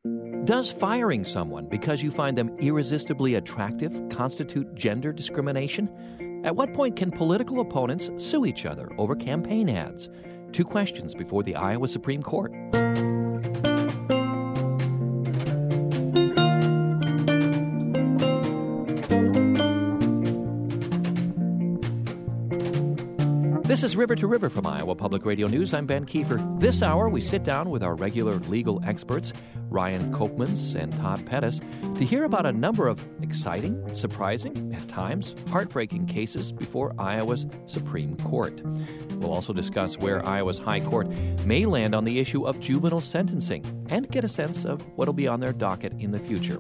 Does firing someone because you find them irresistibly attractive constitute gender discrimination? At what point can political opponents sue each other over campaign ads? 2 questions before the Iowa Supreme Court. This is River to River from Iowa Public Radio News. I'm Ben Kiefer. This hour, we sit down with our regular legal experts, Ryan Kopemans and Todd Pettis, to hear about a number of exciting, surprising, at times heartbreaking cases before Iowa's Supreme Court. We'll also discuss where Iowa's High Court may land on the issue of juvenile sentencing and get a sense of what'll be on their docket in the future.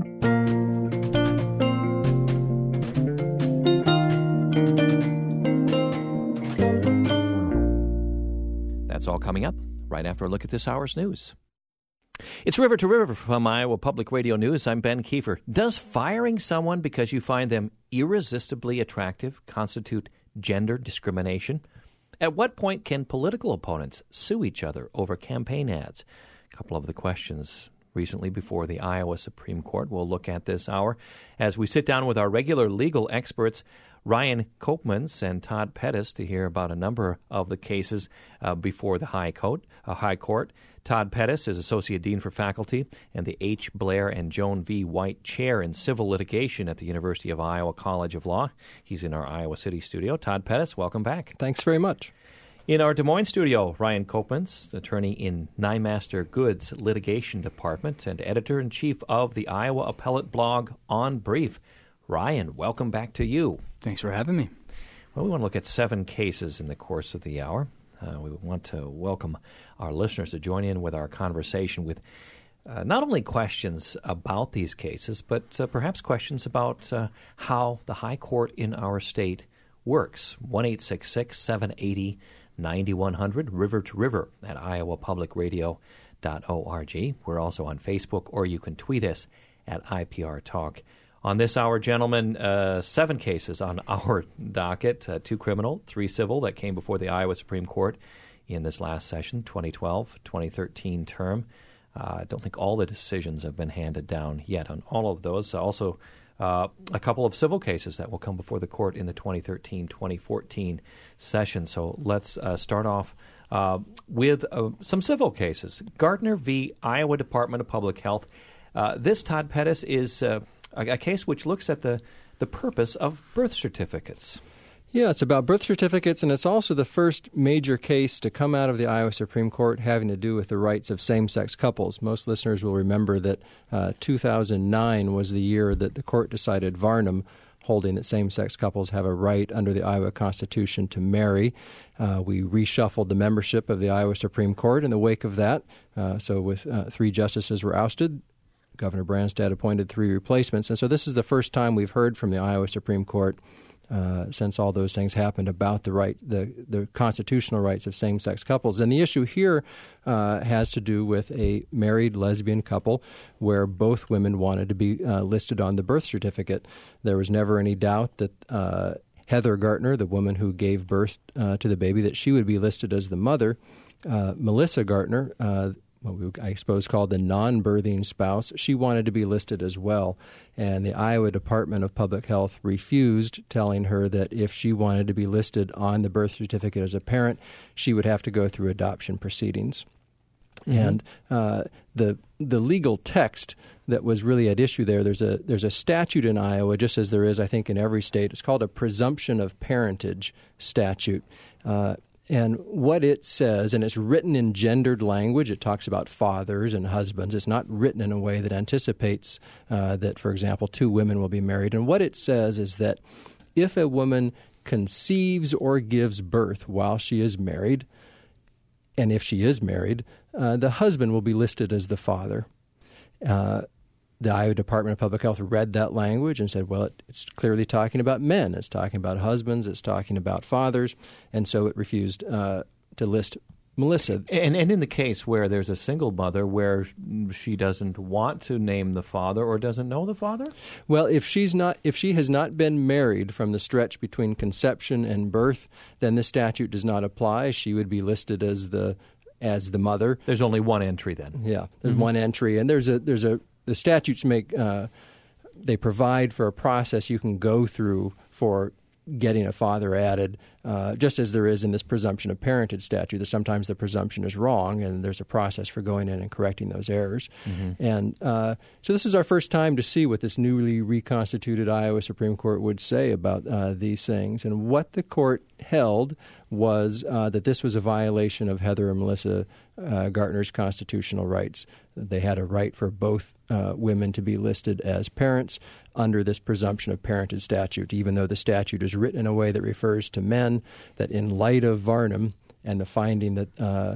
That's all coming up right after a look at this hour's news. It's River to River from Iowa Public Radio News. I'm Ben Kiefer. Does firing someone because you find them irresistibly attractive constitute gender discrimination? At what point can political opponents sue each other over campaign ads? A couple of the questions recently before the Iowa Supreme Court we'll look at this hour as we sit down with our regular legal experts, Ryan Kopemans and Todd Pettis, to hear about a number of the cases before the High Court. Todd Pettis is Associate Dean for Faculty and the H. Blair and Joan V. White Chair in Civil Litigation at the University of Iowa College of Law. He's in our Iowa City studio. Todd Pettis, welcome back. Thanks very much. In our Des Moines studio, Ryan Kopemans, attorney in Nyemaster Goods Litigation Department and editor-in-chief of the Iowa Appellate blog On Brief. Ryan, welcome back to you. Thanks for having me. Well, we want to look at 7 cases in the course of the hour. We want to welcome our listeners to join in with our conversation with not only questions about these cases, but perhaps questions about how the High Court in our state works. 1-866-780-9100, River to River at iowapublicradio.org. We're also on Facebook, or you can tweet us at IPR Talk. On this hour, gentlemen, 7 cases on our docket, 2 criminal, 3 civil, that came before the Iowa Supreme Court in this last session, 2012-2013 term. I don't think all the decisions have been handed down yet on all of those. Also, a couple of civil cases that will come before the court in the 2013-2014 session. So let's start off with some civil cases. Gardner v. Iowa Department of Public Health. This, Todd Pettis, is a case which looks at the purpose of birth certificates. Yeah, it's about birth certificates, and it's also the first major case to come out of the Iowa Supreme Court having to do with the rights of same-sex couples. Most listeners will remember that 2009 was the year that the court decided Varnum, holding that same-sex couples have a right under the Iowa Constitution to marry. We reshuffled the membership of the Iowa Supreme Court in the wake of that. So with 3 justices were ousted, Governor Branstad appointed 3 replacements. And so this is the first time we've heard from the Iowa Supreme Court since all those things happened about the constitutional rights of same-sex couples. And the issue here has to do with a married lesbian couple where both women wanted to be listed on the birth certificate. There was never any doubt that Heather Gardner, the woman who gave birth to the baby, that she would be listed as the mother. Melissa Gardner, what we, I suppose, called the non-birthing spouse, she wanted to be listed as well. And the Iowa Department of Public Health refused, telling her that if she wanted to be listed on the birth certificate as a parent, she would have to go through adoption proceedings. Mm-hmm. And the legal text that was really at issue there's a statute in Iowa, just as there is, I think, in every state. It's called a presumption of parentage statute. And what it says, and it's written in gendered language, it talks about fathers and husbands. It's not written in a way that anticipates that, for example, 2 women will be married. And what it says is that if a woman conceives or gives birth while she is married, and if she is married, the husband will be listed as the father. The Iowa Department of Public Health read that language and said, well, it's clearly talking about men. It's talking about husbands. It's talking about fathers. And so it refused to list Melissa. And in the case where there's a single mother where she doesn't want to name the father or doesn't know the father? Well, if she has not been married from the stretch between conception and birth, then this statute does not apply. She would be listed as the as the mother. There's only one entry then. Yeah, there's one entry, and the statutes make they provide for a process you can go through for getting a father added, just as there is in this presumption of parentage statute, that sometimes the presumption is wrong, and there's a process for going in and correcting those errors. And so this is our first time to see what this newly reconstituted Iowa Supreme Court would say about these things. And what the court held was that this was a violation of Heather and Melissa Gartner's constitutional rights. They had a right for both women to be listed as parents under this presumption of parentage statute, even though the statute is written in a way that refers to men, that in light of Varnum and the finding that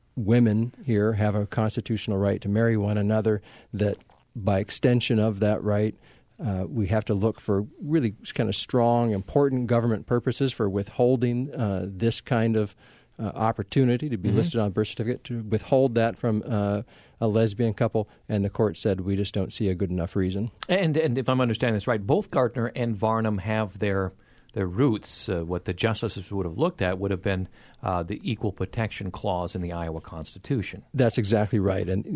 women here have a constitutional right to marry one another, that by extension of that right, we have to look for really kind of strong, important government purposes for withholding this kind of opportunity to be listed on a birth certificate, to withhold that from a lesbian couple, and the court said we just don't see a good enough reason. And if I'm understanding this right, both Gartner and Varnum have their roots. What the justices would have looked at would have been the Equal Protection Clause in the Iowa Constitution. That's exactly right. And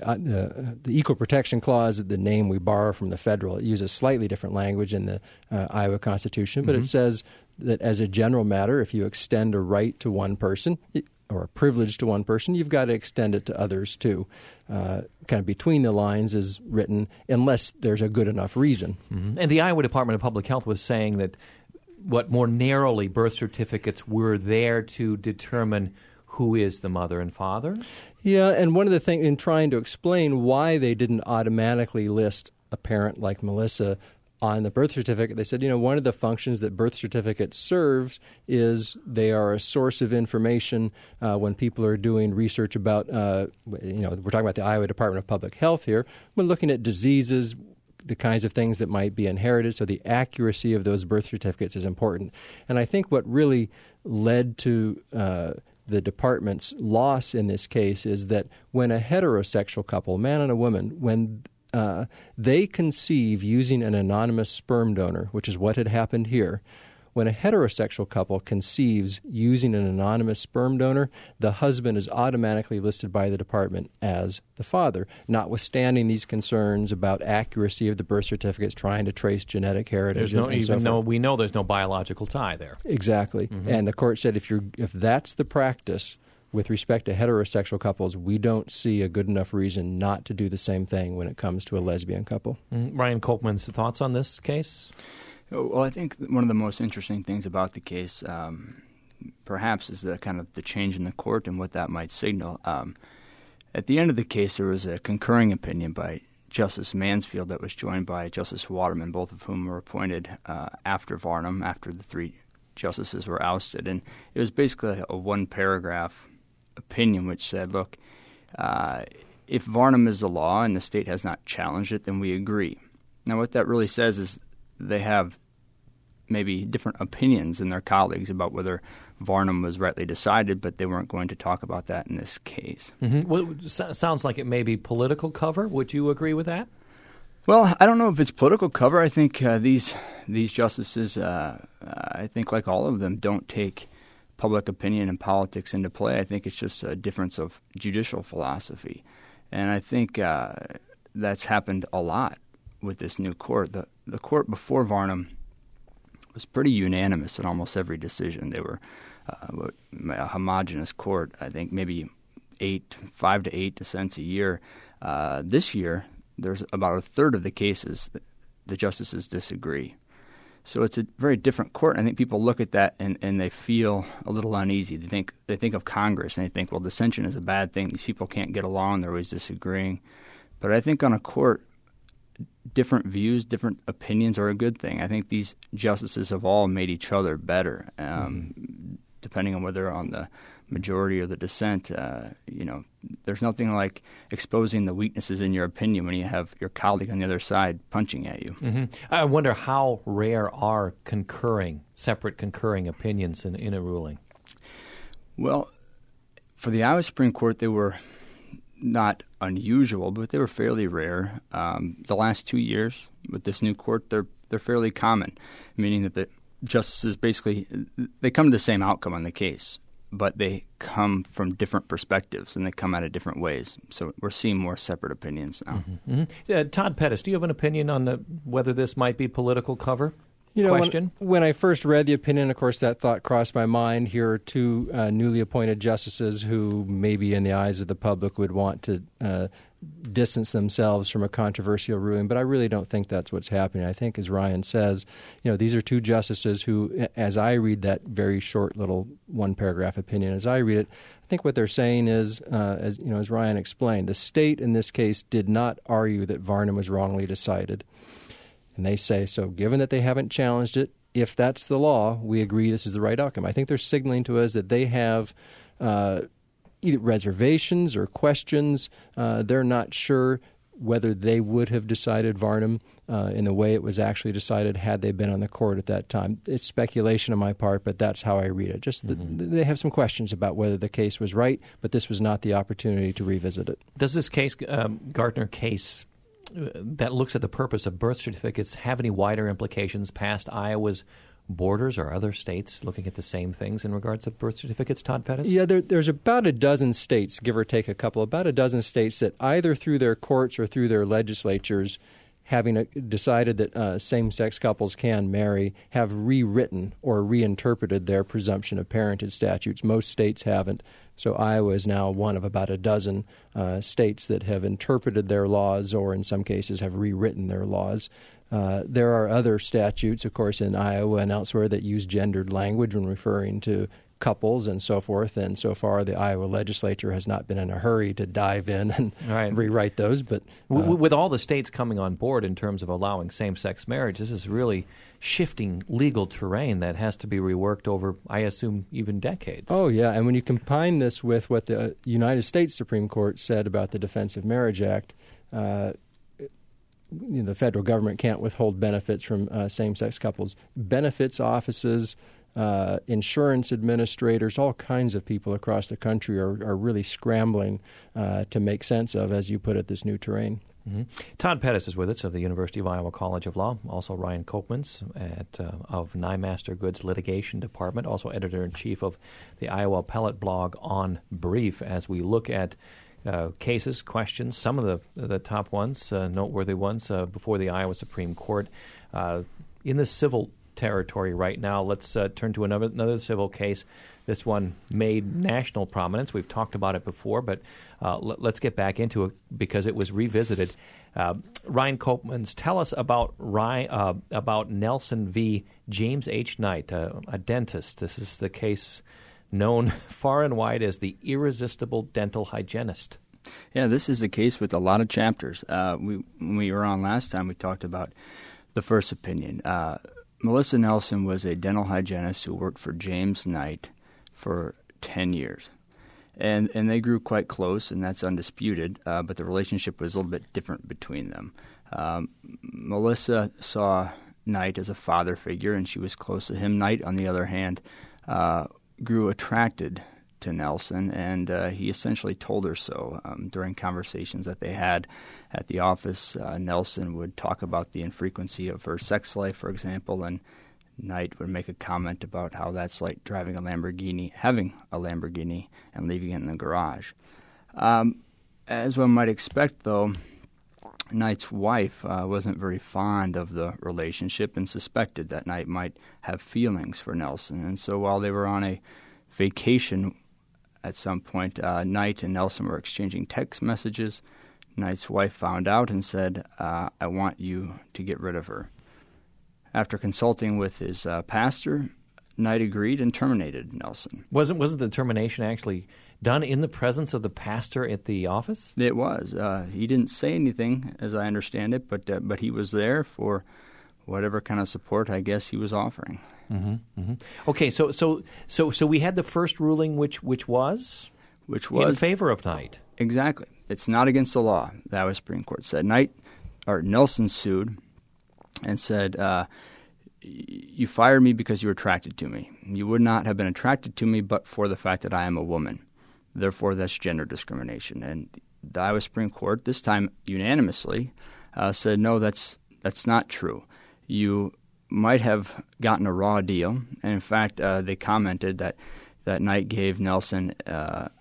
the Equal Protection Clause, the name we borrow from the federal, it uses slightly different language in the Iowa Constitution, but it says that as a general matter, if you extend a right to one person or a privilege to one person, you've got to extend it to others too. Kind of between the lines is written, unless there's a good enough reason. And the Iowa Department of Public Health was saying that more narrowly, birth certificates were there to determine who is the mother and father? Yeah, and one of the things in trying to explain why they didn't automatically list a parent like Melissa on the birth certificate, they said, one of the functions that birth certificates serves is they are a source of information when people are doing research about, we're talking about the Iowa Department of Public Health here, we're looking at diseases, the kinds of things that might be inherited, so the accuracy of those birth certificates is important. And I think what really led to the department's loss in this case is that when a heterosexual couple, a man and a woman, when they conceive using an anonymous sperm donor, which is what had happened here, when a heterosexual couple conceives using an anonymous sperm donor, the husband is automatically listed by the department as the father, notwithstanding these concerns about accuracy of the birth certificates, trying to trace genetic heritage. Even though we know there's no biological tie there. Exactly. And the court said if that's the practice with respect to heterosexual couples, we don't see a good enough reason not to do the same thing when it comes to a lesbian couple. Ryan Kopman's thoughts on this case? Well, I think one of the most interesting things about the case, perhaps, is the kind of the change in the court and what that might signal. At the end of the case, there was a concurring opinion by Justice Mansfield that was joined by Justice Waterman, both of whom were appointed after Varnum, after the three justices were ousted. And it was basically a one-paragraph opinion which said, look, if Varnum is the law and the state has not challenged it, then we agree. Now, what that really says is they have maybe different opinions than their colleagues about whether Varnum was rightly decided, but they weren't going to talk about that in this case. Well, sounds like it may be political cover. Would you agree with that? Well, I don't know if it's political cover. I think these justices, I think like all of them, don't take public opinion and politics into play. I think it's just a difference of judicial philosophy. And I think that's happened a lot with this new court. The court before Varnum was pretty unanimous in almost every decision. They were a homogenous court. I think maybe 5 to 8 dissents a year. This year, there's about a third of the cases that the justices disagree. So it's a very different court. I think people look at that and they feel a little uneasy. They think of Congress and they think, well, dissension is a bad thing. These people can't get along. They're always disagreeing. But I think on a court, different views, different opinions are a good thing. I think these justices have all made each other better, depending on whether on the majority or the dissent. There's nothing like exposing the weaknesses in your opinion when you have your colleague on the other side punching at you. I wonder how rare are separate concurring opinions in a ruling? Well, for the Iowa Supreme Court, they were not unusual, but they were fairly rare. The last 2 years with this new court, they're fairly common, meaning that the justices basically they come to the same outcome on the case. but they come from different perspectives and they come out of different ways. So we're seeing more separate opinions now. Todd Pettis, do you have an opinion on whether this might be political cover? Question? When I first read the opinion, of course, that thought crossed my mind. Here are two newly appointed justices who maybe in the eyes of the public would want to distance themselves from a controversial ruling, but I really don't think that's what's happening. I think, as Ryan says, these are two justices who, as I read that very short little one-paragraph opinion, as I read it, I think what they're saying is, as Ryan explained, the state in this case did not argue that Varnum was wrongly decided. And they say, so given that they haven't challenged it, if that's the law, we agree this is the right outcome. I think they're signaling to us that they have either reservations or questions. They're not sure whether they would have decided Varnum in the way it was actually decided had they been on the court at that time. It's speculation on my part, but that's how I read it. Just they have some questions about whether the case was right, but this was not the opportunity to revisit it. Does this case, Gartner case, that looks at the purpose of birth certificates have any wider implications past Iowa's borders or other states looking at the same things in regards to birth certificates, Todd Pettis? Yeah, there's about a dozen states, give or take a couple, about a dozen states that either through their courts or through their legislatures, having decided that same-sex couples can marry, have rewritten or reinterpreted their presumption of parentage statutes. Most states haven't. So Iowa is now one of about a dozen states that have interpreted their laws or in some cases have rewritten their laws. There are other statutes, of course, in Iowa and elsewhere that use gendered language when referring to couples and so forth. And so far, the Iowa legislature has not been in a hurry to dive in and rewrite those. But with all the states coming on board in terms of allowing same-sex marriage, this is really shifting legal terrain that has to be reworked over, I assume, even decades. Oh, yeah. And when you combine this with what the United States Supreme Court said about the Defense of Marriage Act, the federal government can't withhold benefits from same-sex couples. Benefits offices, insurance administrators, all kinds of people across the country are really scrambling to make sense of, as you put it, this new terrain. Mm-hmm. Todd Pettis is with us of the University of Iowa College of Law, also Ryan Kopmans of Nyemaster Goods Litigation Department, also editor-in-chief of the Iowa Appellate blog On Brief, as we look at cases, questions, some of the top ones, noteworthy ones, before the Iowa Supreme Court. In the civil territory right now, let's turn to another civil case. This one made national prominence. We've talked about it before, but let's get back into it because it was revisited. Ryan Kopmans, tell us about Nelson v. James H. Knight, a dentist. This is the case known far and wide as the irresistible dental hygienist. Yeah, this is a case with a lot of chapters. When we were on last time, we talked about the first opinion. Melissa Nelson was a dental hygienist who worked for James Knight for 10 years. And they grew quite close, and that's undisputed, but the relationship was a little bit different between them. Melissa saw Knight as a father figure, and she was close to him. Knight, on the other hand, grew attracted to Nelson, and he essentially told her so. During conversations that they had at the office, Nelson would talk about the infrequency of her sex life, for example, and Knight would make a comment about how that's like having a Lamborghini, and leaving it in the garage. As one might expect, though, Knight's wife wasn't very fond of the relationship and suspected that Knight might have feelings for Nelson. And so while they were on a vacation at some point, Knight and Nelson were exchanging text messages. Knight's wife found out and said, I want you to get rid of her. After consulting with his pastor, Knight agreed and terminated Nelson. Wasn't the termination actually done in the presence of the pastor at the office? It was. He didn't say anything, as I understand it, but he was there for whatever kind of support I guess he was offering. Mm-hmm, mm-hmm. Okay, so we had the first ruling, which was in favor of Knight. Exactly. It's not against the law. The Iowa Supreme Court said Nelson sued and said, you fired me because you were attracted to me. You would not have been attracted to me but for the fact that I am a woman. Therefore, that's gender discrimination. And the Iowa Supreme Court, this time unanimously, said, no, that's not true. You might have gotten a raw deal. And in fact, they commented that that Knight gave Nelson, a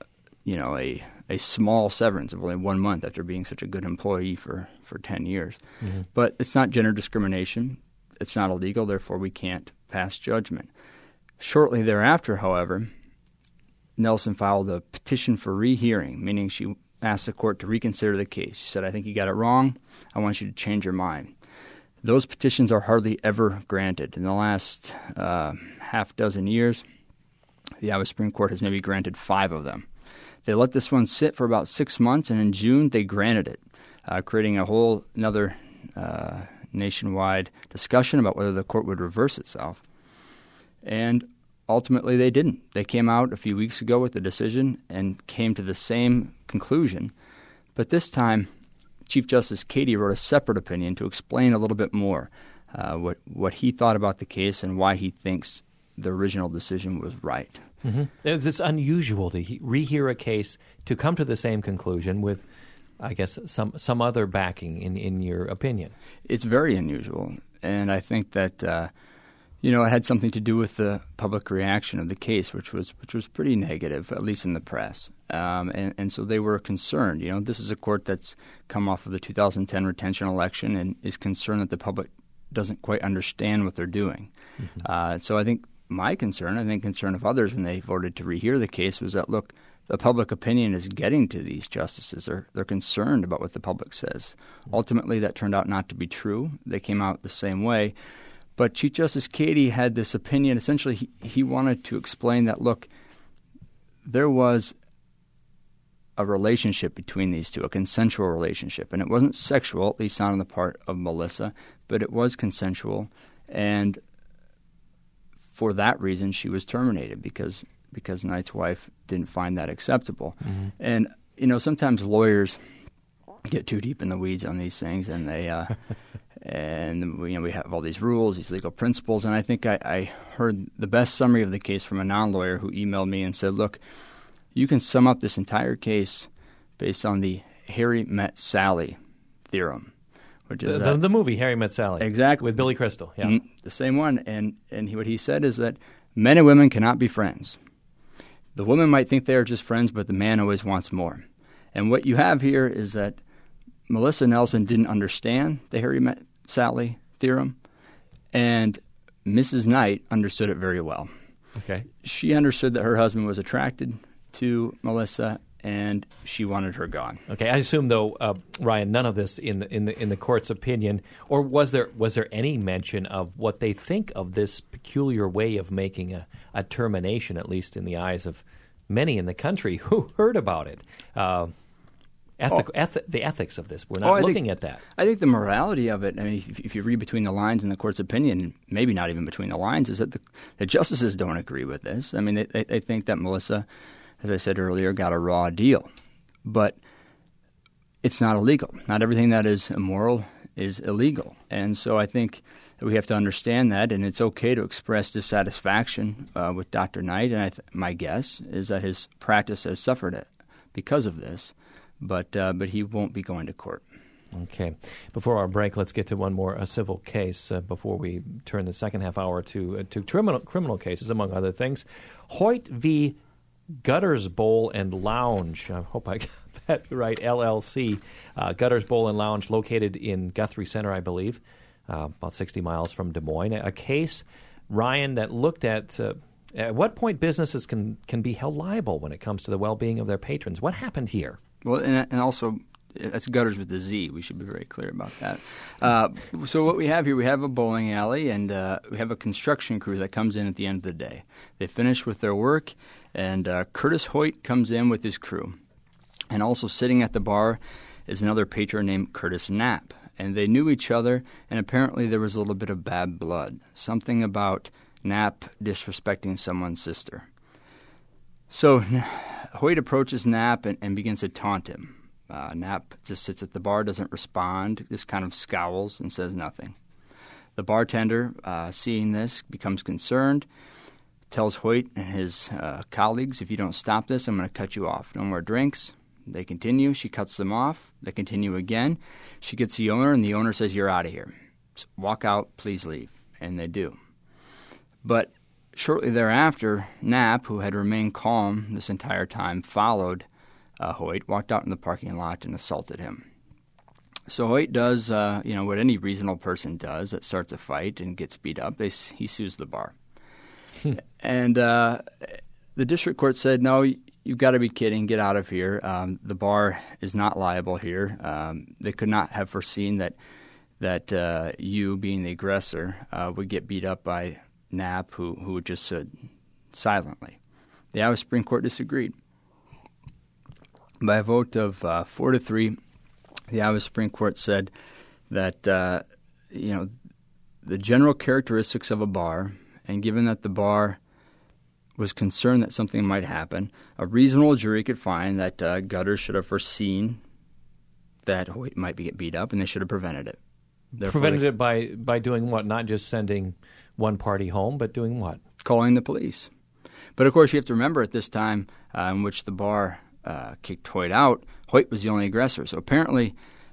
small severance of only 1 month after being such a good employee for 10 years. Mm-hmm. But it's not gender discrimination. It's not illegal, therefore we can't pass judgment. Shortly thereafter, however, Nelson filed a petition for rehearing, meaning she asked the court to reconsider the case. She said, I think you got it wrong. I want you to change your mind. Those petitions are hardly ever granted. In the last half dozen years, the Iowa Supreme Court has maybe granted 5 of them. They let this one sit for about 6 months, and in June they granted it, creating a whole another nationwide discussion about whether the court would reverse itself. And ultimately they didn't. They came out a few weeks ago with a decision and came to the same conclusion. But this time, Chief Justice Cady wrote a separate opinion to explain a little bit more what he thought about the case and why he thinks the original decision was right. Mm-hmm. It's unusual to rehear a case to come to the same conclusion with, I guess, some other backing in your opinion. It's very unusual, and I think that it had something to do with the public reaction of the case, which was pretty negative, at least in the press. And so they were concerned. This is a court that's come off of the 2010 retention election and is concerned that the public doesn't quite understand what they're doing. Mm-hmm. So I think my concern, concern of others when they voted to rehear the case, was that, look, the public opinion is getting to these justices. They're concerned about what the public says. Ultimately, that turned out not to be true. They came out the same way. But Chief Justice Cady had this opinion. Essentially, he wanted to explain that, look, there was a relationship between these two, a consensual relationship. And it wasn't sexual, at least not on the part of Melissa, but it was consensual. And for that reason, she was terminated because Knight's wife didn't find that acceptable. Mm-hmm. And, sometimes lawyers get too deep in the weeds on these things, and they and we have all these rules, these legal principles. And I think I heard the best summary of the case from a non-lawyer who emailed me and said, look, you can sum up this entire case based on the Harry Met Sally theorem. Which is the movie Harry Met Sally. Exactly. With Billy Crystal. Yeah. The same one. And what he said is that men and women cannot be friends. The woman might think they are just friends, but the man always wants more. And what you have here is that Melissa Nelson didn't understand the Harry Met Sally theorem, and Mrs. Knight understood it very well. Okay. She understood that her husband was attracted to Melissa, and she wanted her gone. Okay, I assume though, Ryan, none of this in the court's opinion, or was there any mention of what they think of this peculiar way of making a termination, at least in the eyes of many in the country who heard about it? The ethics of this. We're not looking at that. I think the morality of it, if you read between the lines in the court's opinion, maybe not even between the lines, is that the justices don't agree with this. They think that Melissa, as I said earlier, got a raw deal. But it's not illegal. Not everything that is immoral is illegal. And so I think that we have to understand that, and it's okay to express dissatisfaction with Dr. Knight. And my guess is that his practice has suffered it because of this. But he won't be going to court. Okay. Before our break, let's get to one more civil case before we turn the second half hour to criminal cases, among other things. Hoyt v. Gutters Bowl and Lounge. I hope I got that right. LLC. Gutters Bowl and Lounge, located in Guthrie Center, I believe, about 60 miles from Des Moines. A case, Ryan, that looked at what point businesses can be held liable when it comes to the well-being of their patrons. What happened here? Well, and also, that's Gutters with a Z. We should be very clear about that. So what we have here, we have a bowling alley, and we have a construction crew that comes in at the end of the day. They finish with their work, and Curtis Hoyt comes in with his crew. And also sitting at the bar is another patron named Curtis Knapp. And they knew each other, and apparently there was a little bit of bad blood, something about Knapp disrespecting someone's sister. So Hoyt approaches Knapp and begins to taunt him. Knapp just sits at the bar, doesn't respond, just kind of scowls and says nothing. The bartender, seeing this, becomes concerned, tells Hoyt and his colleagues, if you don't stop this, I'm going to cut you off. No more drinks. They continue. She cuts them off. They continue again. She gets the owner, and the owner says, you're out of here. Walk out, please leave. And they do. But shortly thereafter, Knapp, who had remained calm this entire time, followed Hoyt, walked out in the parking lot, and assaulted him. So Hoyt does, what any reasonable person does that starts a fight and gets beat up. He sues the bar. And the district court said, no, you've got to be kidding. Get out of here. The bar is not liable here. They could not have foreseen that you, being the aggressor, would get beat up by Knapp, who just stood silently. The Iowa Supreme Court disagreed. By a vote of 4-3, the Iowa Supreme Court said that the general characteristics of a bar, and given that the bar was concerned that something might happen, a reasonable jury could find that Gutters should have foreseen that Hoyt might get beat up, and they should have prevented it. Prevented it by doing what? Not just sending one party home, but doing what? Calling the police. But, of course, you have to remember at this time in which the bar kicked Hoyt out, Hoyt was the only aggressor. So apparently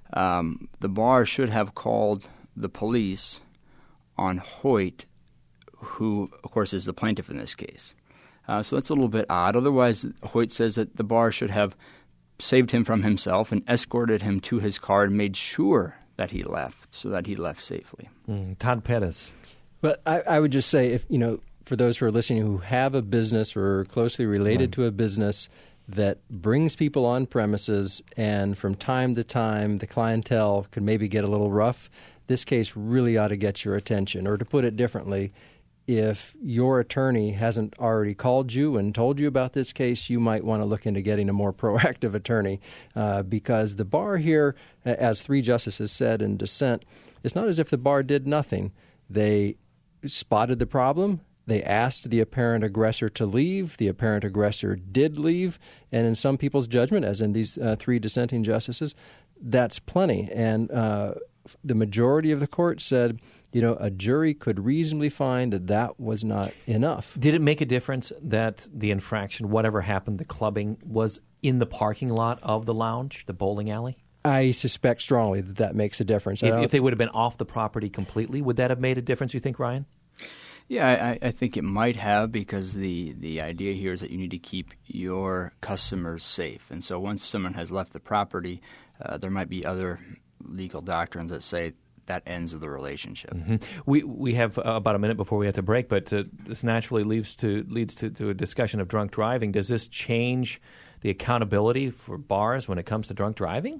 the bar should have called the police on Hoyt, who, of course, is the plaintiff in this case. So that's a little bit odd. Otherwise, Hoyt says that the bar should have saved him from himself and escorted him to his car and made sure that he left, so that he left safely. Todd Pettis. But I would just say, if for those who are listening who have a business or are closely related to a business that brings people on premises, and from time to time the clientele can maybe get a little rough, this case really ought to get your attention. Or to put it differently, if your attorney hasn't already called you and told you about this case, you might want to look into getting a more proactive attorney because the bar here, as 3 justices said in dissent, it's not as if the bar did nothing. They spotted the problem. They asked the apparent aggressor to leave. The apparent aggressor did leave. And in some people's judgment, as in these 3 dissenting justices, that's plenty. And the majority of the court said, a jury could reasonably find that was not enough. Did it make a difference that the infraction, whatever happened, the clubbing, was in the parking lot of the lounge, the bowling alley? I suspect strongly that makes a difference. If they would have been off the property completely, would that have made a difference, you think, Ryan? Yeah, I think it might have, because the idea here is that you need to keep your customers safe. And so once someone has left the property, there might be other legal doctrines that say that ends the relationship. Mm-hmm. We have about a minute before we have to break, but this naturally leads to a discussion of drunk driving. Does this change the accountability for bars when it comes to drunk driving?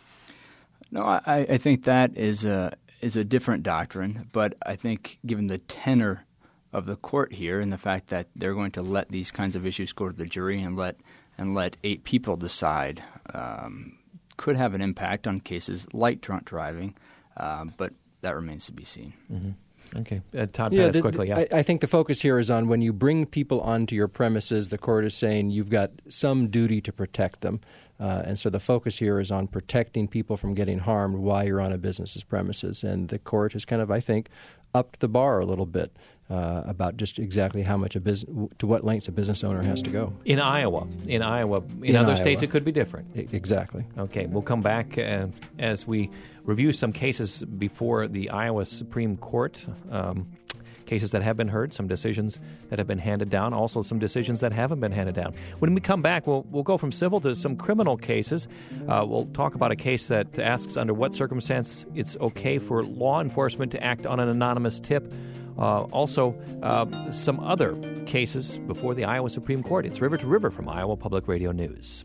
No, I think that is a different doctrine, but I think given the tenor of the court here and the fact that they're going to let these kinds of issues go to the jury and let 8 people decide, could have an impact on cases like drunk driving, but that remains to be seen. Mm-hmm. Okay. Todd Pettis, quickly. I think the focus here is on when you bring people onto your premises, the court is saying you've got some duty to protect them. And so the focus here is on protecting people from getting harmed while you're on a business's premises. And the court has kind of, I think, upped the bar a little bit about just exactly how much to what lengths a business owner has to go. In Iowa. In other states, it could be different. Exactly. Okay, we'll come back as we review some cases before the Iowa Supreme Court, cases that have been heard, some decisions that have been handed down, also some decisions that haven't been handed down. When we come back, we'll go from civil to some criminal cases. We'll talk about a case that asks under what circumstance it's okay for law enforcement to act on an anonymous tip. Also, some other cases before the Iowa Supreme Court. It's River to River from Iowa Public Radio News.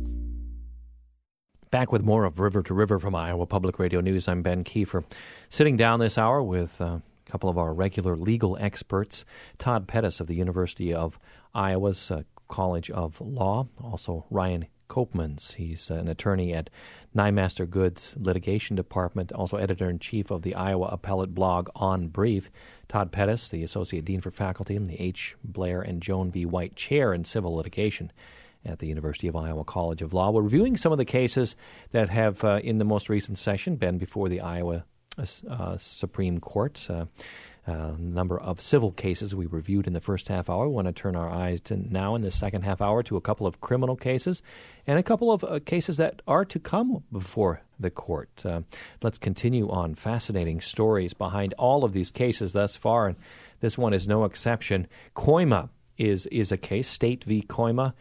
Back with more of River to River from Iowa Public Radio News. I'm Ben Kiefer. Sitting down this hour with a couple of our regular legal experts, Todd Pettis of the University of Iowa's College of Law, also Ryan Koopmans. He's an attorney at Nyemaster Goods Litigation Department, also editor-in-chief of the Iowa Appellate blog On Brief. Todd Pettis, the Associate Dean for Faculty and the H. Blair and Joan V. White Chair in Civil Litigation at the University of Iowa College of Law. We're reviewing some of the cases that have, in the most recent session, been before the Iowa Supreme Court. A number of civil cases we reviewed in the first half hour. We want to turn our eyes to now in the second half hour to a couple of criminal cases and a couple of cases that are to come before the court. Let's continue on. Fascinating stories behind all of these cases thus far, and this one is no exception. Koima is a case, State v. Koima.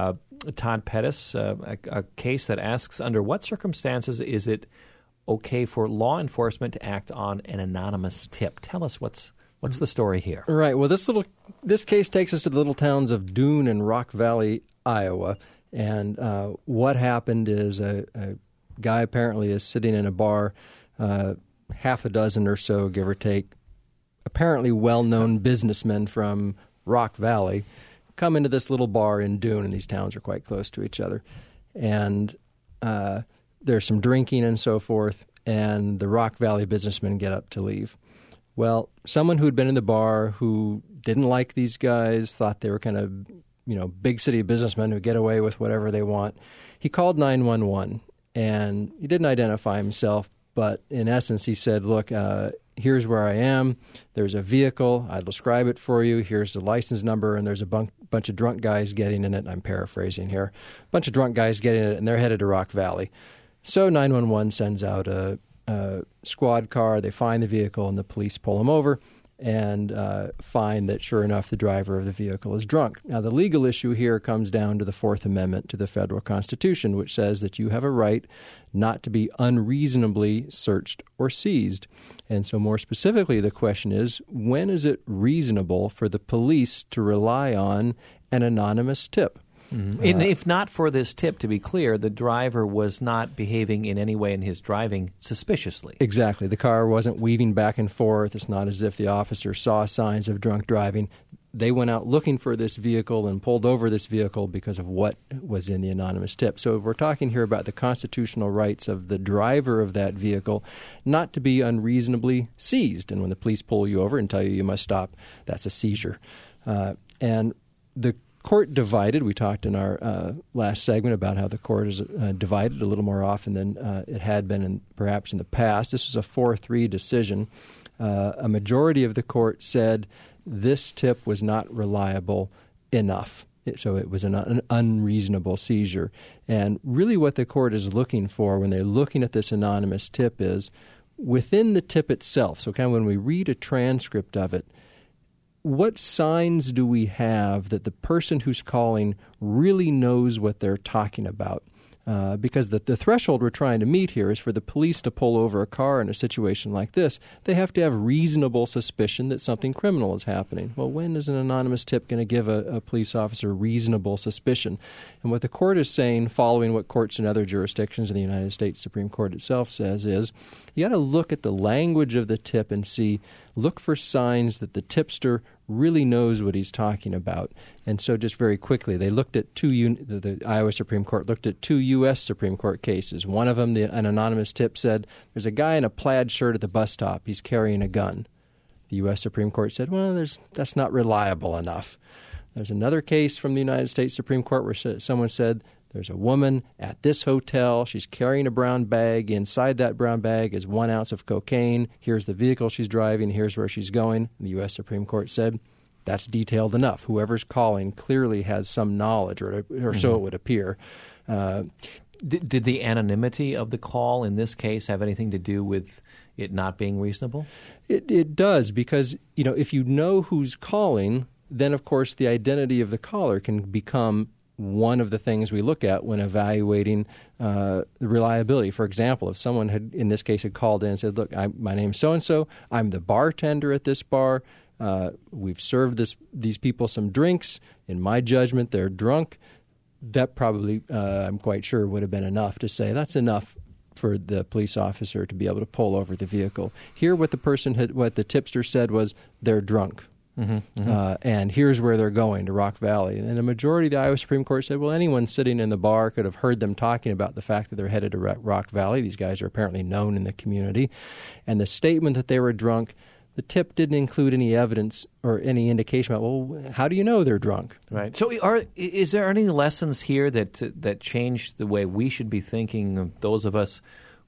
Todd Pettis, a case that asks under what circumstances is it okay for law enforcement to act on an anonymous tip. Tell us what's the story here. Right. Well, this case takes us to the little towns of Dune and Rock Valley, Iowa. And what happened is a guy apparently is sitting in a bar, half a dozen or so, give or take, apparently well-known businessmen from Rock Valley come into this little bar in Dune, and these towns are quite close to each other. And there's some drinking and so forth, and the Rock Valley businessmen get up to leave. Well, someone who'd been in the bar who didn't like these guys, thought they were kind of, big city businessmen who get away with whatever they want, he called 911, and he didn't identify himself, but in essence he said, look, here's where I am. There's a vehicle. I'll describe it for you. Here's the license number, and there's a bunch of drunk guys getting in it. I'm paraphrasing here. A bunch of drunk guys getting in it, and they're headed to Rock Valley. So 911 sends out a squad car. They find the vehicle, and the police pull them over and find that, sure enough, the driver of the vehicle is drunk. Now, the legal issue here comes down to the Fourth Amendment to the federal Constitution, which says that you have a right not to be unreasonably searched or seized. And so more specifically, the question is, when is it reasonable for the police to rely on an anonymous tip? Mm-hmm. And if not for this tip, to be clear, the driver was not behaving in any way in his driving suspiciously. Exactly. The car wasn't weaving back and forth. It's not as if the officer saw signs of drunk driving. They went out looking for this vehicle and pulled over this vehicle because of what was in the anonymous tip. So we're talking here about the constitutional rights of the driver of that vehicle not to be unreasonably seized. And when the police pull you over and tell you must stop, that's a seizure. And the court divided. We talked in our last segment about how the court is divided a little more often than it had been perhaps in the past. This was a 4-3 decision. A majority of the court said this tip was not reliable enough. So it was an unreasonable seizure. And really what the court is looking for when they're looking at this anonymous tip is within the tip itself. So kind of when we read a transcript of it, what signs do we have that the person who's calling really knows what they're talking about? Because the threshold we're trying to meet here is for the police to pull over a car in a situation like this. They have to have reasonable suspicion that something criminal is happening. Well, when is an anonymous tip going to give a police officer reasonable suspicion? And what the court is saying, following what courts in other jurisdictions in the United States Supreme Court itself says, is you got to look at the language of the tip and look for signs that the tipster really knows what he's talking about. And so just very quickly, they looked at the Iowa Supreme Court looked at 2 U.S. Supreme Court cases. One of them, an anonymous tip said, there's a guy in a plaid shirt at the bus stop. He's carrying a gun. The U.S. Supreme Court said, well, that's not reliable enough. There's another case from the United States Supreme Court where someone said, there's a woman at this hotel. She's carrying a brown bag. Inside that brown bag is 1 ounce of cocaine. Here's the vehicle she's driving. Here's where she's going. The U.S. Supreme Court said that's detailed enough. Whoever's calling clearly has some knowledge, or so it would appear. Did the anonymity of the call in this case have anything to do with it not being reasonable? It does, because if you know who's calling, then of course the identity of the caller can become one of the things we look at when evaluating the reliability. For example, if someone had, in this case, had called in and said, look, my name's so-and-so, I'm the bartender at this bar, we've served these people some drinks, in my judgment they're drunk, that probably, I'm quite sure, would have been enough to say that's enough for the police officer to be able to pull over the vehicle. Here what the tipster said was they're drunk. And here's where they're going, to Rock Valley. And the majority of the Iowa Supreme Court said, well, anyone sitting in the bar could have heard them talking about the fact that they're headed to Rock Valley. These guys are apparently known in the community. And the statement that they were drunk, the tip didn't include any evidence or any indication about, well, how do you know they're drunk? Right. So is there any lessons here that change the way we should be thinking, of those of us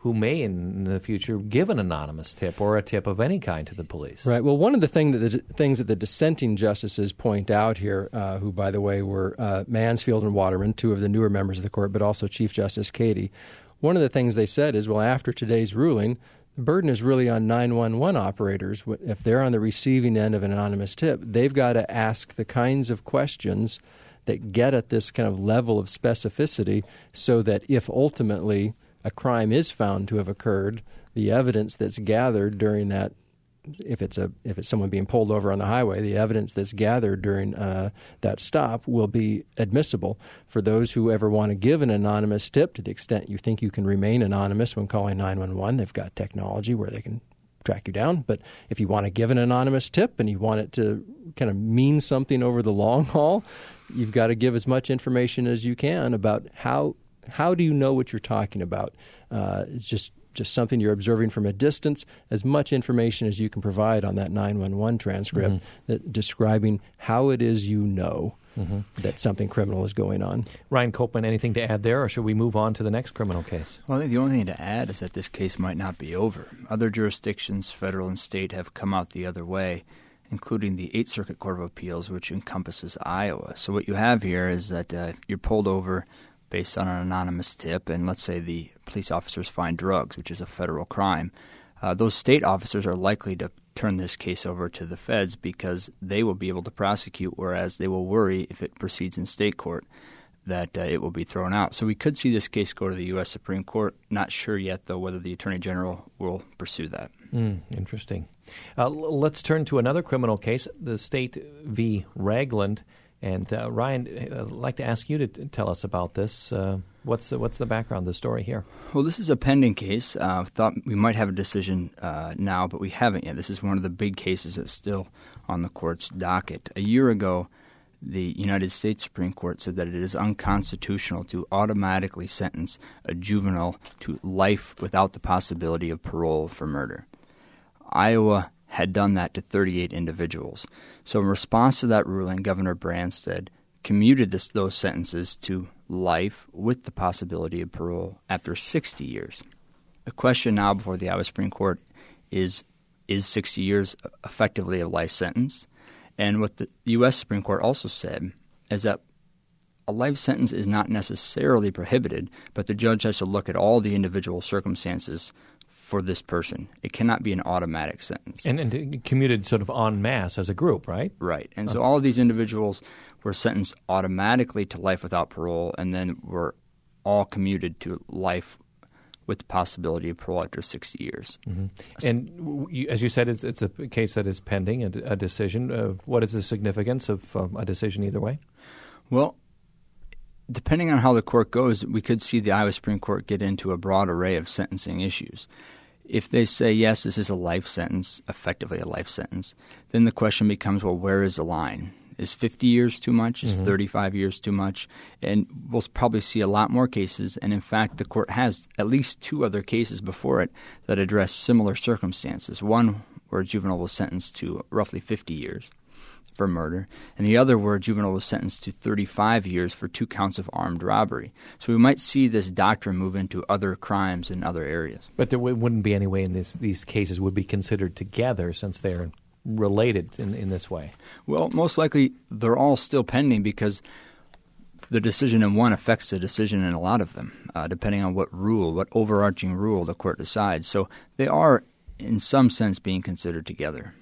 who may in the future give an anonymous tip or a tip of any kind to the police. Right. Well, one of the things that the dissenting justices point out here, who, by the way, were Mansfield and Waterman, two of the newer members of the court, but also Chief Justice Cady, one of the things they said is, well, after today's ruling, the burden is really on 911 operators. If they're on the receiving end of an anonymous tip, they've got to ask the kinds of questions that get at this kind of level of specificity so that if ultimately a crime is found to have occurred, the evidence that's gathered during that, if it's someone being pulled over on the highway, the evidence that's gathered during that stop will be admissible. For those who ever want to give an anonymous tip, to the extent you think you can remain anonymous when calling 911, they've got technology where they can track you down. But if you want to give an anonymous tip and you want it to kind of mean something over the long haul, you've got to give as much information as you can about how do you know what you're talking about. It's just something you're observing from a distance, as much information as you can provide on that 911 transcript that describing how it is you know that something criminal is going on. Ryan Copeman, anything to add there, or should we move on to the next criminal case? Well, I think the only thing to add is that this case might not be over. Other jurisdictions, federal and state, have come out the other way, including the 8th Circuit Court of Appeals, which encompasses Iowa. So what you have here is that you're pulled over based on an anonymous tip, and let's say the police officers find drugs, which is a federal crime. Those state officers are likely to turn this case over to the feds because they will be able to prosecute, whereas they will worry if it proceeds in state court that it will be thrown out. So we could see this case go to the U.S. Supreme Court. Not sure yet, though, whether the Attorney General will pursue that. Interesting. Let's turn to another criminal case, the State v. Ragland. And Ryan, I'd like to ask you to tell us about this. What's the background, the story here? Well, this is a pending case. Thought we might have a decision now, but we haven't yet. This is one of the big cases that's still on the court's docket. A year ago, the United States Supreme Court said that it is unconstitutional to automatically sentence a juvenile to life without the possibility of parole for murder. Iowa had done that to 38 individuals. So in response to that ruling, Governor Branstad commuted those sentences to life with the possibility of parole after 60 years. The question now before the Iowa Supreme Court is 60 years effectively a life sentence? And what the U.S. Supreme Court also said is that a life sentence is not necessarily prohibited, but the judge has to look at all the individual circumstances for this person. It cannot be an automatic sentence. And commuted sort of en masse as a group, right? Right. And so all of these individuals were sentenced automatically to life without parole and then were all commuted to life with the possibility of parole after 60 years. And as you said, it's a case that is pending, a decision. What is the significance of a decision either way? Well, depending on how the court goes, we could see the Iowa Supreme Court get into a broad array of sentencing issues. If they say, yes, this is a life sentence, effectively a life sentence, then the question becomes, well, where is the line? Is 50 years too much? Is 35 years too much? And we'll probably see a lot more cases. And in fact, the court has at least 2 other cases before it that address similar circumstances. One where a juvenile was sentenced to roughly 50 years for murder, and the other where a juvenile was sentenced to 35 years for 2 counts of armed robbery. So we might see this doctrine move into other crimes in other areas. But there wouldn't be any way in these cases would be considered together since they're related in this way. Well, most likely they're all still pending because the decision in one affects the decision in a lot of them, depending on what overarching rule the court decides. So they are, in some sense, being considered together.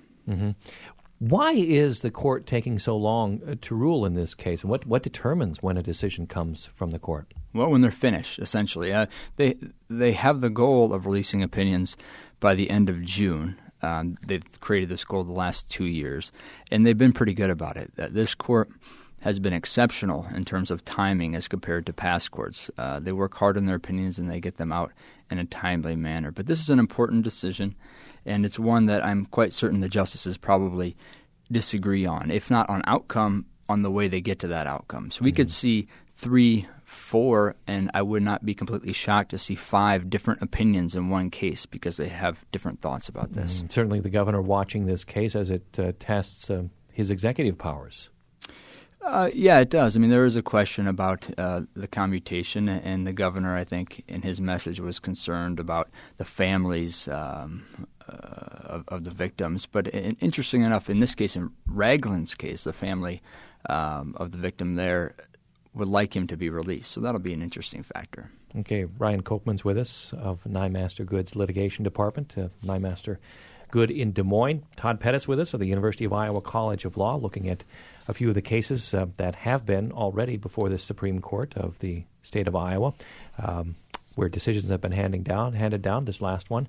Why is the court taking so long to rule in this case? And what determines when a decision comes from the court? Well, when they're finished, essentially. They have the goal of releasing opinions by the end of June. They've created this goal the last 2 years, and they've been pretty good about it. This court has been exceptional in terms of timing as compared to past courts. They work hard on their opinions, and they get them out in a timely manner. But this is an important decision, and it's one that I'm quite certain the justices probably disagree on, if not on outcome, on the way they get to that outcome. So we could see 3, 4, and I would not be completely shocked to see 5 different opinions in one case because they have different thoughts about this. Certainly the governor watching this case as it tests his executive powers. Yeah, it does. I mean, there is a question about the commutation, and the governor, I think, in his message was concerned about the families of the victims. But interesting enough, in this case, in Ragland's case, the family of the victim there would like him to be released. So that'll be an interesting factor. Okay, Ryan Kochman's with us of Nyemaster Good's Litigation Department, Nyemaster Good in Des Moines. Todd Pettis with us of the University of Iowa College of Law, looking at a few of the cases that have been already before the Supreme Court of the state of Iowa, where decisions have been handed down. This last one,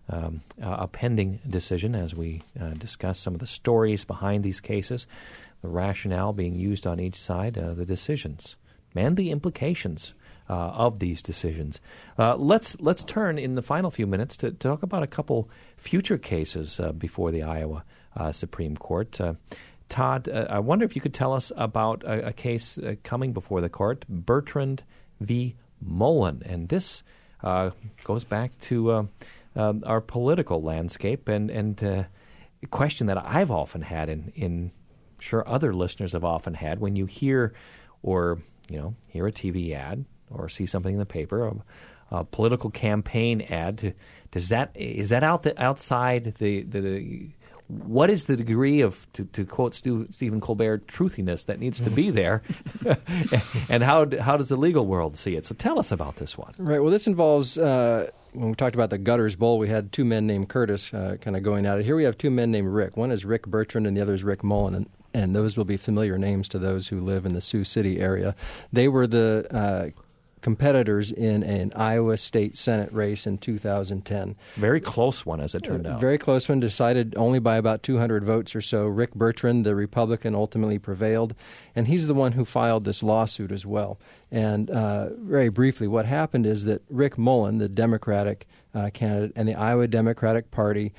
a pending decision, as we discuss some of the stories behind these cases, the rationale being used on each side, the decisions, and the implications of these decisions. Let's turn in the final few minutes to talk about a couple future cases before the Iowa Supreme Court. Todd, I wonder if you could tell us about a case coming before the court, Bertrand v. Mullen. And this goes back to our political landscape and a question that I've often had, and sure other listeners have often had, when you hear or hear a TV ad or see something in the paper, a political campaign ad. Is that outside the what is the degree of, to quote Stephen Colbert, truthiness that needs to be there, and how does the legal world see it? So tell us about this one. Right. Well, this involves, when we talked about the Gutters Bowl, we had two men named Curtis kind of going at it. Here we have two men named Rick. One is Rick Bertrand and the other is Rick Mullen, and those will be familiar names to those who live in the Sioux City area. They were the competitors in an Iowa State Senate race in 2010. Very close one, as it turned out. Very close one, decided only by about 200 votes or so. Rick Bertrand, the Republican, ultimately prevailed, and he's the one who filed this lawsuit as well. And very briefly, what happened is that Rick Mullen, the Democratic candidate, and the Iowa Democratic Party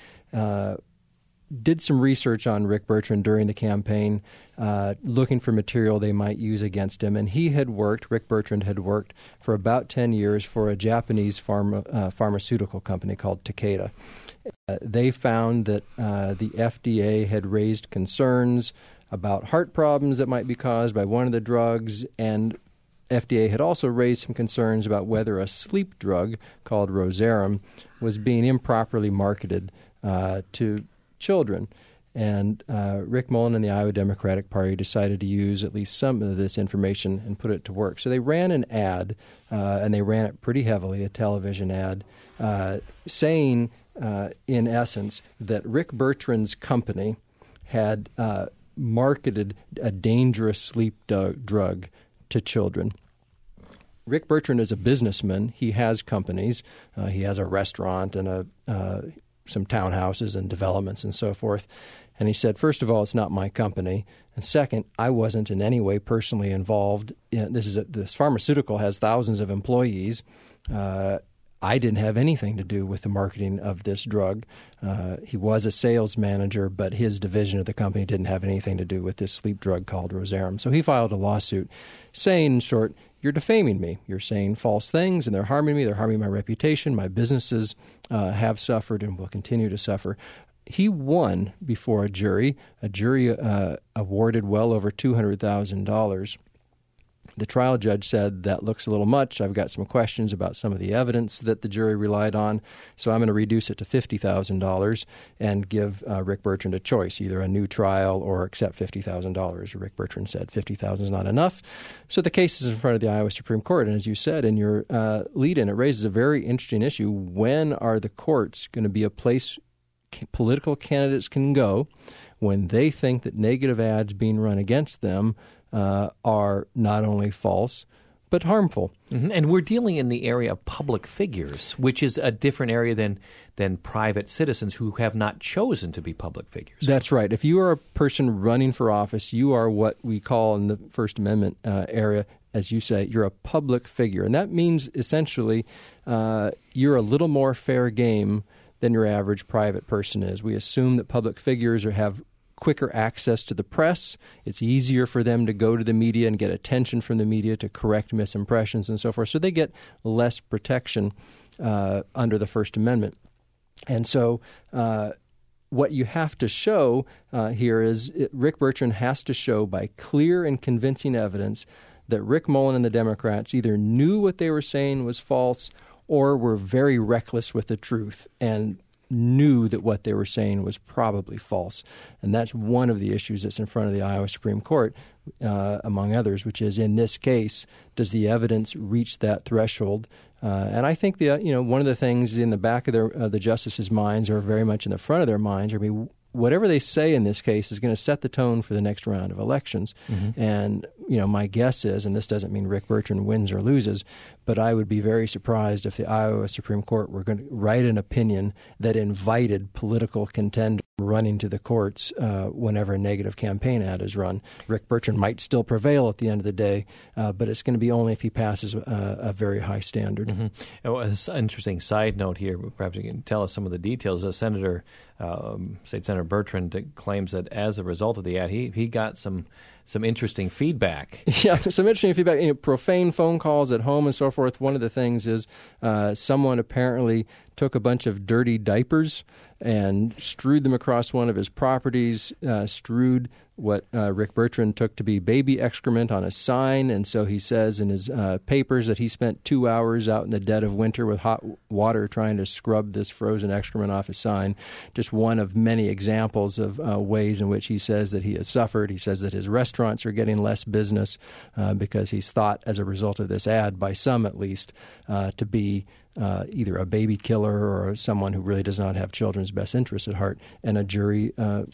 did some research on Rick Bertrand during the campaign, looking for material they might use against him. And Rick Bertrand had worked for about 10 years for a Japanese pharmaceutical company called Takeda. They found that the FDA had raised concerns about heart problems that might be caused by one of the drugs, and FDA had also raised some concerns about whether a sleep drug called Rosarum was being improperly marketed to children. And Rick Mullen and the Iowa Democratic Party decided to use at least some of this information and put it to work. So they ran an ad, and they ran it pretty heavily, a television ad, saying, in essence, that Rick Bertrand's company had marketed a dangerous sleep drug to children. Rick Bertrand is a businessman. He has companies. He has a restaurant and some townhouses and developments and so forth. And he said, first of all, it's not my company. And second, I wasn't in any way personally involved. This pharmaceutical has thousands of employees. I didn't have anything to do with the marketing of this drug. He was a sales manager, but his division of the company didn't have anything to do with this sleep drug called Rosarum. So he filed a lawsuit saying, in short, you're defaming me. You're saying false things, and they're harming me. They're harming my reputation. My businesses have suffered and will continue to suffer. He won before a jury. A jury awarded well over $200,000. The trial judge said, that looks a little much. I've got some questions about some of the evidence that the jury relied on, so I'm going to reduce it to $50,000 and give Rick Bertrand a choice, either a new trial or accept $50,000. Rick Bertrand said $50,000 is not enough. So the case is in front of the Iowa Supreme Court, and as you said in your lead-in, it raises a very interesting issue. When are the courts going to be a place political candidates can go when they think that negative ads being run against them are not only false, but harmful? Mm-hmm. And we're dealing in the area of public figures, which is a different area than private citizens who have not chosen to be public figures. That's right. If you are a person running for office, you are what we call in the First Amendment area, as you say, you're a public figure. And that means essentially you're a little more fair game than your average private person is. We assume that public figures have quicker access to the press. It's easier for them to go to the media and get attention from the media to correct misimpressions and so forth. So they get less protection under the First Amendment. And so what you have to show here is Rick Bertrand has to show by clear and convincing evidence that Rick Mullen and the Democrats either knew what they were saying was false or were very reckless with the truth and knew that what they were saying was probably false. And that's one of the issues that's in front of the Iowa Supreme Court, among others, which is, in this case, does the evidence reach that threshold? And I think one of the things in the back of the justices' minds, or very much in the front of their minds, whatever they say in this case is going to set the tone for the next round of elections. Mm-hmm. And, my guess is, and this doesn't mean Rick Bertrand wins or loses, but I would be very surprised if the Iowa Supreme Court were going to write an opinion that invited political contenders running to the courts whenever a negative campaign ad is run. Rick Bertrand might still prevail at the end of the day, but it's going to be only if he passes a very high standard. Mm-hmm. Oh, an interesting side note here, perhaps you can tell us some of the details. State Senator Bertrand claims that as a result of the ad, he got some interesting feedback. Yeah, some interesting feedback. Profane phone calls at home and so forth. One of the things is someone apparently took a bunch of dirty diapers and strewed them across one of his properties, strewed what Rick Bertrand took to be baby excrement on a sign. And so he says in his papers that he spent 2 hours out in the dead of winter with hot water trying to scrub this frozen excrement off his sign. Just one of many examples of ways in which he says that he has suffered. He says that his restaurants are getting less business because he's thought, as a result of this ad, by some at least, to be either a baby killer or someone who really does not have children's best interests at heart. And a jury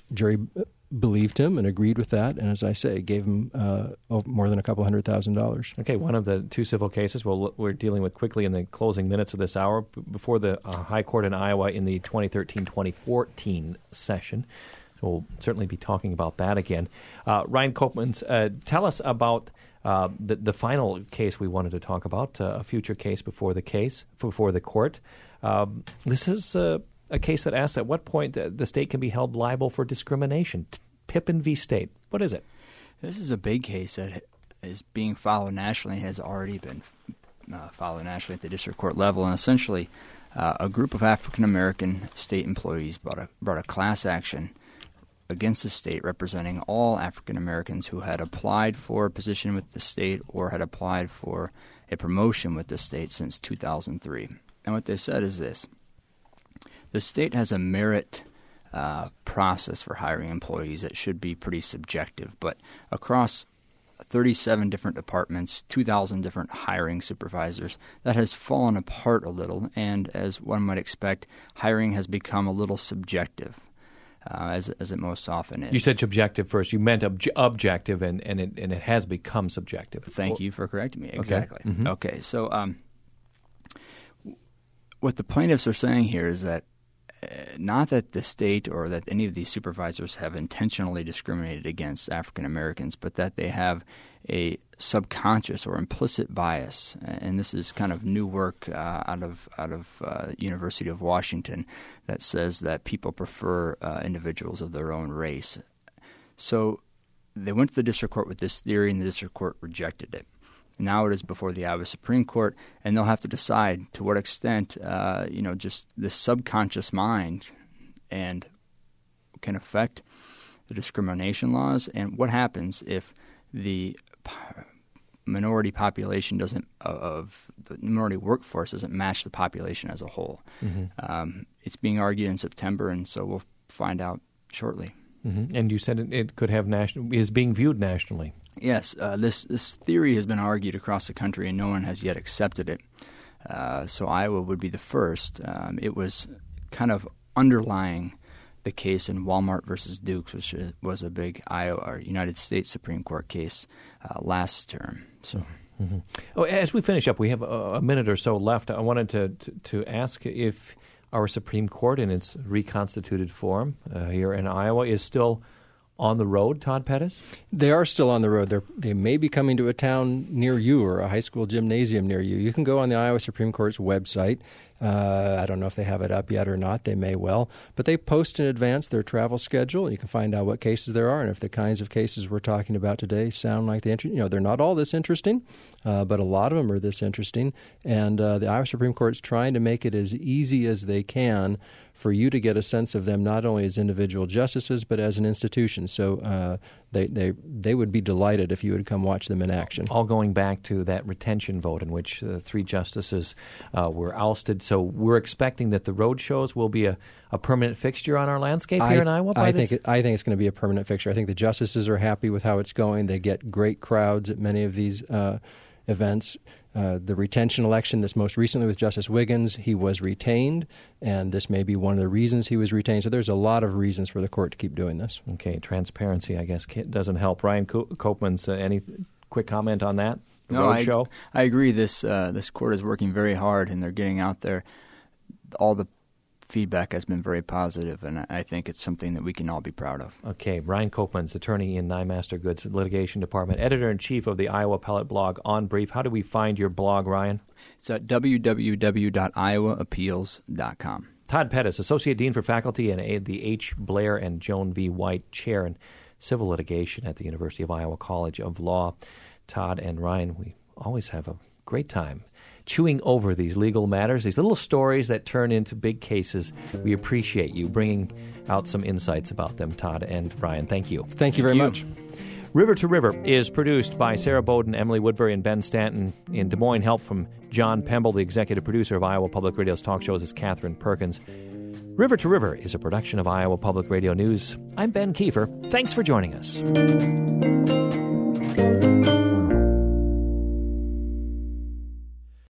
believed him and agreed with that, and as I say, gave him more than $200,000. Okay, one of the two civil cases we're dealing with quickly in the closing minutes of this hour before the High Court in Iowa in the 2013-2014 session. So we'll certainly be talking about that again. Ryan Koopmans, tell us about the final case we wanted to talk about, a future case before the court. This is a case that asks at what point the state can be held liable for discrimination. Pippin v. State. What is it? This is a big case that is being followed nationally, has already been followed nationally at the district court level. And essentially, a group of African-American state employees brought a class action against the state representing all African-Americans who had applied for a position with the state or had applied for a promotion with the state since 2003. And what they said is this. The state has a merit process for hiring employees that should be pretty subjective, but across 37 different departments, 2,000 different hiring supervisors, that has fallen apart a little, and as one might expect, hiring has become a little subjective, as it most often is. You said subjective first. You meant objective, and it has become subjective. Thank you for correcting me. Exactly. Okay. Mm-hmm. Okay, so what the plaintiffs are saying here is that not that the state or that any of these supervisors have intentionally discriminated against African Americans, but that they have a subconscious or implicit bias. And this is kind of new work out of University of Washington that says that people prefer individuals of their own race. So they went to the district court with this theory, and the district court rejected it. Now it is before the Iowa Supreme Court, and they'll have to decide to what extent, just the subconscious mind and can affect the discrimination laws, and what happens if the minority population of the minority workforce doesn't match the population as a whole. Mm-hmm. It's being argued in September, and so we'll find out shortly. Mm-hmm. And you said it could have is being viewed nationally. Yes, this theory has been argued across the country, and no one has yet accepted it. So Iowa would be the first. It was kind of underlying the case in Walmart versus Dukes, which was a big Iowa or United States Supreme Court case last term. So, mm-hmm. As we finish up, we have a minute or so left. I wanted to ask if our Supreme Court in its reconstituted form here in Iowa is still on the road, Todd Pettis? They are still on the road. They may be coming to a town near you or a high school gymnasium near you. You can go on the Iowa Supreme Court's website I don't know if they have it up yet or not. They may well. But they post in advance their travel schedule. You can find out what cases there are, and if the kinds of cases we're talking about today sound like they're not all this interesting, but a lot of them are this interesting. And the Iowa Supreme Court is trying to make it as easy as they can for you to get a sense of them not only as individual justices but as an institution. So they would be delighted if you would come watch them in action. All going back to that retention vote in which 3 justices were ousted. So we're expecting that the road shows will be a permanent fixture on our landscape here in Iowa? I think it's going to be a permanent fixture. I think the justices are happy with how it's going. They get great crowds at many of these events. The retention election, this most recently with Justice Wiggins, he was retained, and this may be one of the reasons he was retained. So there's a lot of reasons for the court to keep doing this. Okay, transparency, I guess, doesn't help. Ryan Koopmans, any quick comment on that? I agree. This court is working very hard, and they're getting out there. All the feedback has been very positive, and I think it's something that we can all be proud of. Okay, Ryan Koopmans, attorney in Nyemaster Goods Litigation Department, editor-in-chief of the Iowa Appellate blog On Brief. How do we find your blog, Ryan? It's at www.iowaappeals.com. Todd Pettis, Associate Dean for Faculty and the H. Blair and Joan V. White Chair in Civil Litigation at the University of Iowa College of Law. Todd and Ryan, we always have a great time chewing over these legal matters, these little stories that turn into big cases. We appreciate you bringing out some insights about them, Todd and Ryan. Thank you. Thank you very much. River to River is produced by Sarah Bowden, Emily Woodbury, and Ben Stanton. In Des Moines, help from John Pemble. The executive producer of Iowa Public Radio's talk shows is Catherine Perkins. River to River is a production of Iowa Public Radio News. I'm Ben Kiefer. Thanks for joining us.